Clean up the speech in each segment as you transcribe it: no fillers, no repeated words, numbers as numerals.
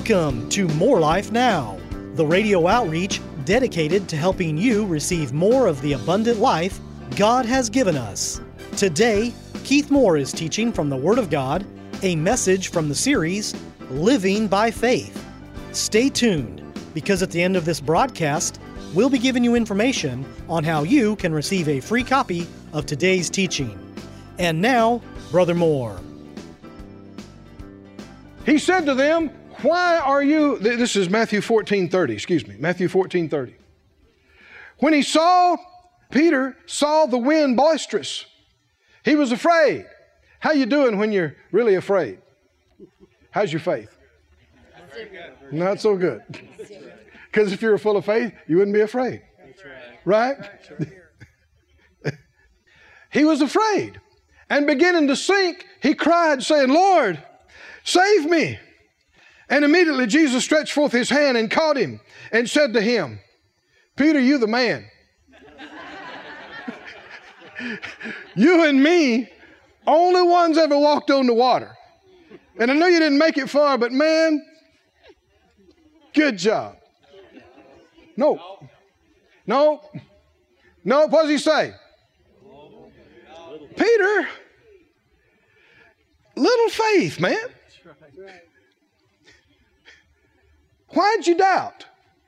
Welcome to More Life Now, the radio outreach dedicated to helping you receive more of the abundant life God has given us. Today, Keith Moore is teaching from the Word of God, a message from the series, Living by Faith. Stay tuned, because at the end of this broadcast, we'll be giving you information on how you can receive a free copy of today's teaching. And now, Brother Moore. He said to them, why are you, this is Matthew 14:30, Matthew 14:30. When Peter saw the wind boisterous, he was afraid. How you doing when you're really afraid? How's your faith? Not so good. Because if you were full of faith, you wouldn't be afraid. Right? He was afraid. And beginning to sink, he cried, saying, Lord, save me. And immediately Jesus stretched forth his hand and caught him and said to him, Peter, you the man. You and me, only ones ever walked on the water. And I know you didn't make it far, but man, good job. No. What does he say? Peter, little faith, man. Why'd you doubt?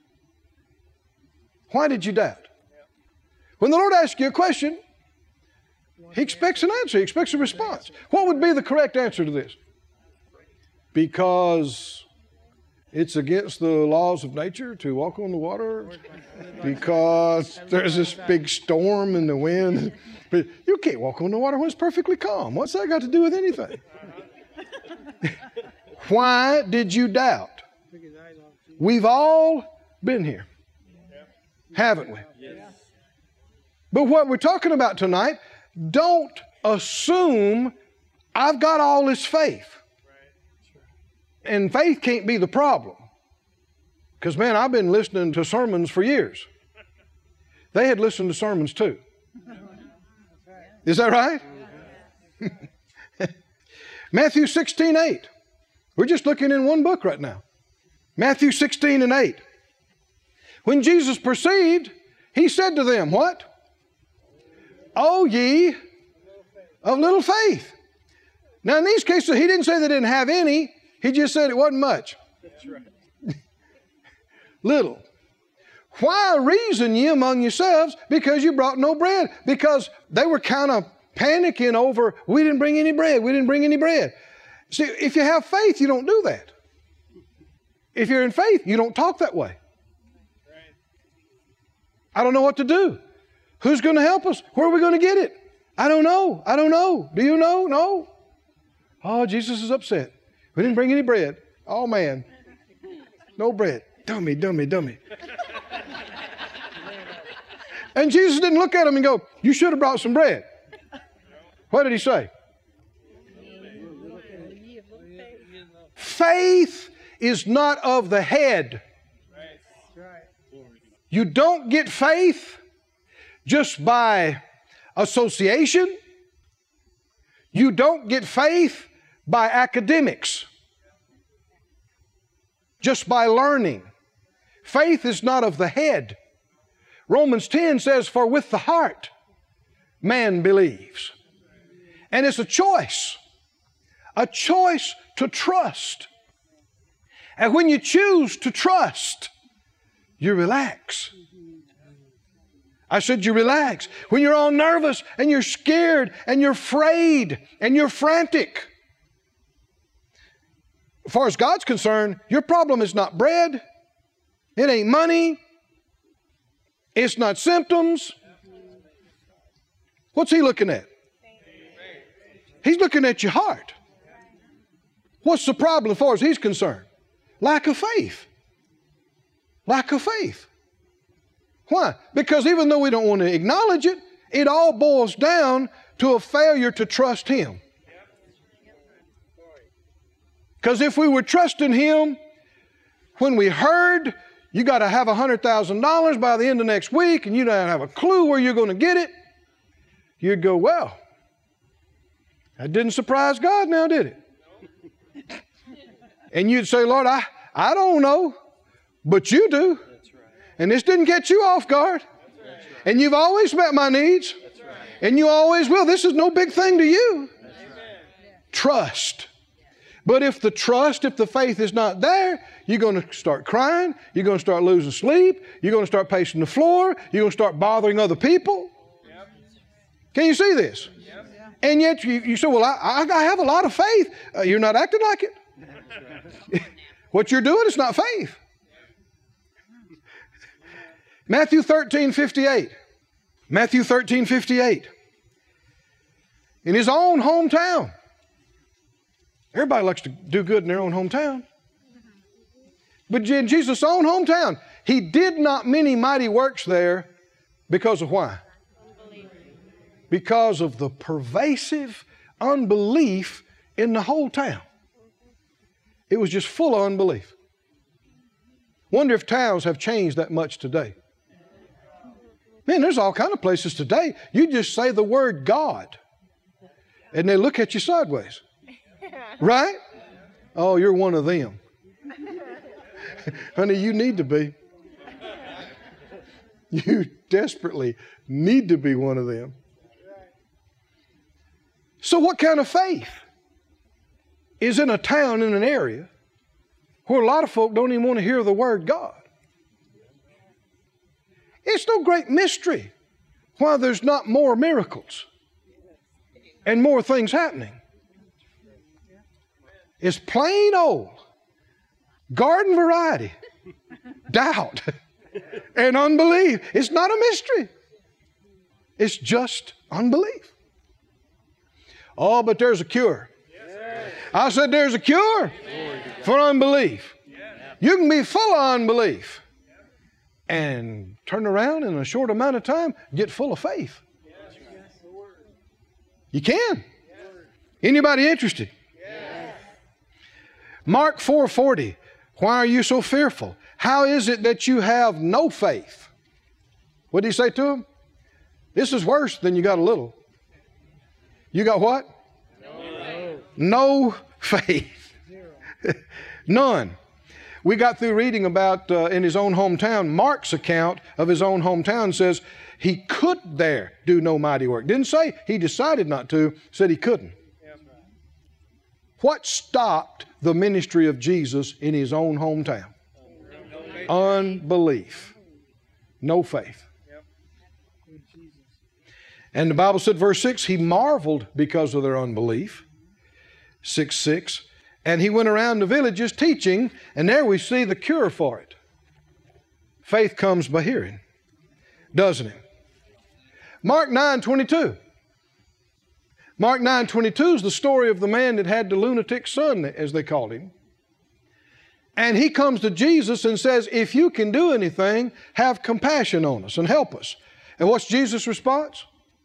Why did you doubt? When the Lord asks you a question, He expects an answer. He expects a response. What would be the correct answer to this? Because it's against the laws of nature to walk on the water? Because there's this big storm in the wind? But you can't walk on the water when it's perfectly calm. What's that got to do with anything? Why did you doubt? We've all been here, haven't we? But what we're talking about tonight, don't assume I've got all this faith. And faith can't be the problem. Because, man, I've been listening to sermons for years. They had listened to sermons too. Is that right? Matthew 16:8. We're just looking in one book right now. Matthew 16:8. When Jesus perceived, he said to them, what? O ye of little faith. Now in these cases, he didn't say they didn't have any. He just said it wasn't much. That's right. Little. Why reason ye among yourselves because you brought no bread? Because they were kind of panicking over, we didn't bring any bread. See, if you have faith, you don't do that. If you're in faith, you don't talk that way. I don't know what to do. Who's going to help us? Where are we going to get it? I don't know. Do you know? No. Oh, Jesus is upset. We didn't bring any bread. Oh, man. No bread. Dummy. And Jesus didn't look at him and go, you should have brought some bread. What did he say? Faith is not of the head. You don't get faith just by association. You don't get faith by academics, just by learning. Faith is not of the head. Romans 10 says, for with the heart man believes. And it's a choice to trust. And when you choose to trust, you relax. I said you relax. When you're all nervous and you're scared and you're afraid and you're frantic. As far as God's concerned, your problem is not bread. It ain't money. It's not symptoms. What's He looking at? He's looking at your heart. What's the problem as far as He's concerned? Lack of faith. Lack of faith. Why? Because even though we don't want to acknowledge it, it all boils down to a failure to trust Him. Because if we were trusting Him, when we heard, you got to have $100,000 by the end of next week, and you don't have a clue where you're going to get it, you'd go, well, that didn't surprise God now, did it? And you'd say, Lord, I don't know, but you do. And this didn't catch you off guard. And you've always met my needs. And you always will. This is no big thing to you. Trust. But if the faith is not there, you're going to start crying. You're going to start losing sleep. You're going to start pacing the floor. You're going to start bothering other people. Can you see this? And yet you say, well, I have a lot of faith. You're not acting like it. What you're doing is not faith. Matthew 13:58. Matthew 13:58. In his own hometown. Everybody likes to do good in their own hometown. But in Jesus' own hometown, he did not many mighty works there because of why? Unbelief. Because of the pervasive unbelief in the whole town. It was just full of unbelief. Wonder if towns have changed that much today. Man, there's all kind of places today. You just say the word God, and they look at you sideways. Right? Oh, you're one of them. Honey, you need to be. You desperately need to be one of them. So what kind of faith is in a town, in an area, where a lot of folk don't even want to hear the word God? It's no great mystery why there's not more miracles and more things happening. It's plain old garden variety doubt and unbelief. It's not a mystery. It's just unbelief. Oh, but there's a cure. I said there's a cure for unbelief. You can be full of unbelief and turn around in a short amount of time, get full of faith. You can. Anybody interested? Mark 4:40. Why are you so fearful? How is it that you have no faith? What did he say to him? This is worse than you got a little. You got what? No faith. None. We got through reading about in his own hometown. Mark's account of his own hometown says he could there do no mighty work. Didn't say he decided not to, said he couldn't. What stopped the ministry of Jesus in his own hometown? Unbelief. No faith. And the Bible said, verse 6, he marveled because of their unbelief. 6:6. And he went around the villages teaching, and there we see the cure for it. Faith comes by hearing, doesn't it? Mark 9:22. Mark 9:22 is the story of the man that had the lunatic son, as they called him. And he comes to Jesus and says, if you can do anything, have compassion on us and help us. And what's Jesus' response?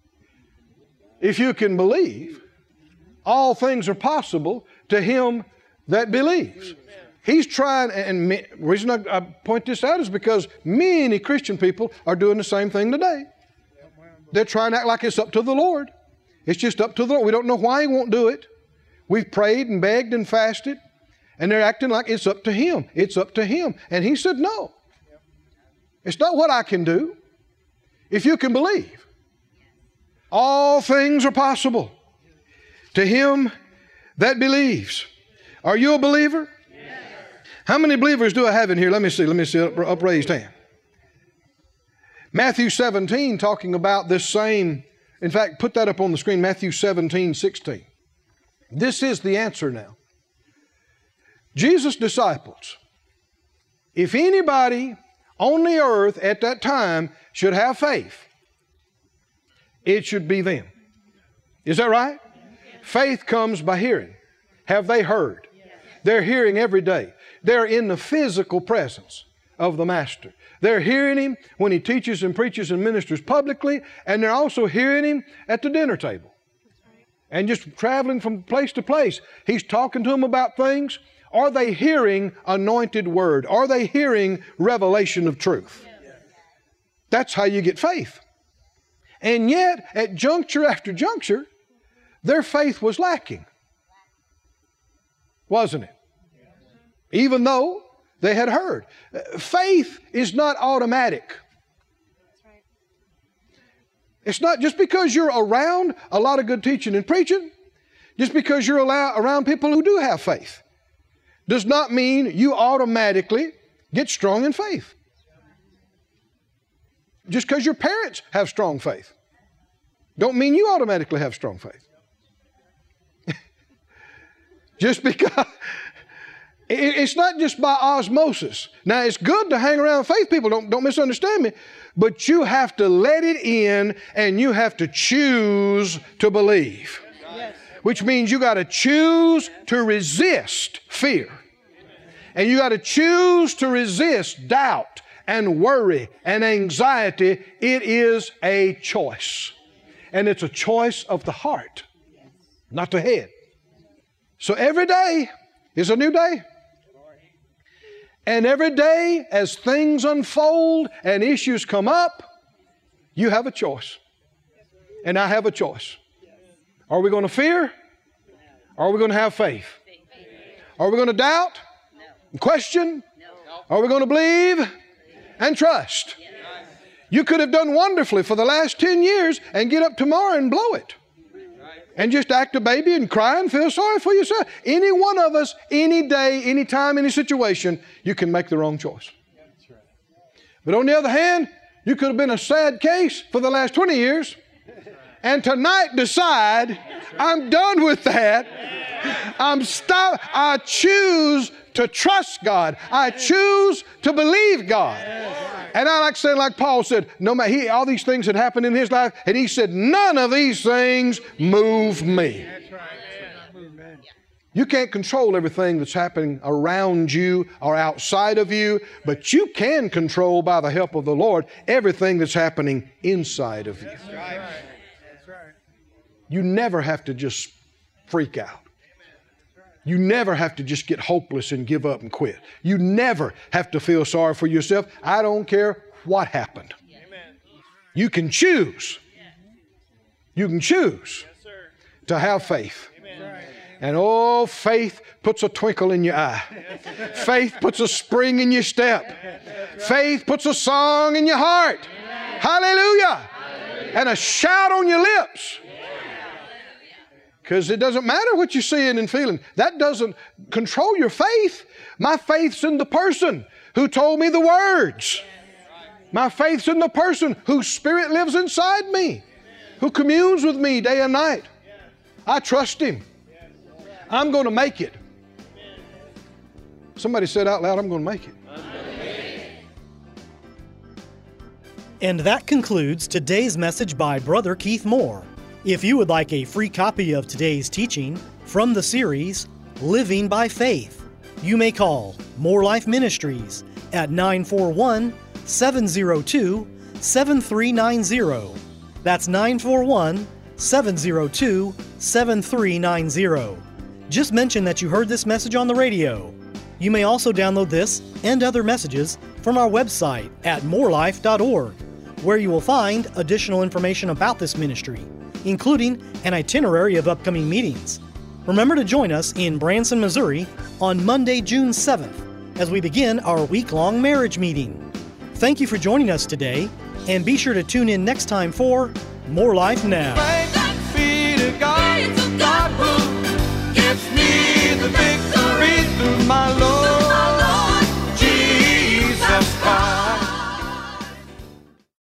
If you can believe, all things are possible to him that believes. He's trying, and the reason I point this out is because many Christian people are doing the same thing today. They're trying to act like it's up to the Lord. It's just up to the Lord. We don't know why he won't do it. We've prayed and begged and fasted, and they're acting like it's up to him. It's up to him. And he said, no. It's not what I can do. If you can believe, all things are possible to him that believes. Are you a believer? Yes. How many believers do I have in here? Let me see. Upraised hand. Matthew 17 talking about this same. In fact, put that up on the screen. Matthew 17:16. This is the answer now. Jesus' disciples, if anybody on the earth at that time should have faith, it should be them. Is that right? Faith comes by hearing. Have they heard? They're hearing every day. They're in the physical presence of the Master. They're hearing him when he teaches and preaches and ministers publicly, and they're also hearing him at the dinner table. And just traveling from place to place. He's talking to them about things. Are they hearing anointed word? Are they hearing revelation of truth? That's how you get faith. And yet, at juncture after juncture, their faith was lacking. Wasn't it? Even though they had heard. Faith is not automatic. It's not just because you're around a lot of good teaching and preaching, just because you're around people who do have faith, does not mean you automatically get strong in faith. Just because your parents have strong faith, don't mean you automatically have strong faith. Just because it's not just by osmosis. Now, it's good to hang around faith people, don't misunderstand me, but you have to let it in and you have to choose to believe. Yes. Which means you got to choose to resist fear. And you got to choose to resist doubt and worry and anxiety. It is a choice. And it's a choice of the heart, not the head. So every day is a new day. And every day as things unfold and issues come up, you have a choice. And I have a choice. Are we going to fear? Or are we going to have faith? Are we going to doubt and question? Are we going to believe and trust? You could have done wonderfully for the last 10 years and get up tomorrow and blow it. And just act a baby and cry and feel sorry for yourself. Any one of us, any day, any time, any situation, you can make the wrong choice. But on the other hand, you could have been a sad case for the last 20 years and tonight decide, I'm done with that. I choose to trust God. I choose to believe God. And I like saying, like Paul said, no matter all these things had happened in his life, and he said, none of these things move me. You can't control everything that's happening around you or outside of you, but you can control, by the help of the Lord, everything that's happening inside of you. You never have to just freak out. You never have to just get hopeless and give up and quit. You never have to feel sorry for yourself. I don't care what happened. You can choose. You can choose to have faith. And oh, faith puts a twinkle in your eye. Faith puts a spring in your step. Faith puts a song in your heart. Hallelujah. And a shout on your lips. Because it doesn't matter what you're seeing and feeling. That doesn't control your faith. My faith's in the person who told me the words. My faith's in the person whose spirit lives inside me, who communes with me day and night. I trust Him. I'm going to make it. Somebody said out loud, I'm going to make it. And that concludes today's message by Brother Keith Moore. If you would like a free copy of today's teaching from the series, Living by Faith, you may call More Life Ministries at 941-702-7390. That's 941-702-7390. Just mention that you heard this message on the radio. You may also download this and other messages from our website at morelife.org, where you will find additional information about this ministry, including an itinerary of upcoming meetings. Remember to join us in Branson, Missouri on Monday, June 7th, as we begin our week-long marriage meeting. Thank you for joining us today, and be sure to tune in next time for More Life Now. Thanks be to God, God who gives me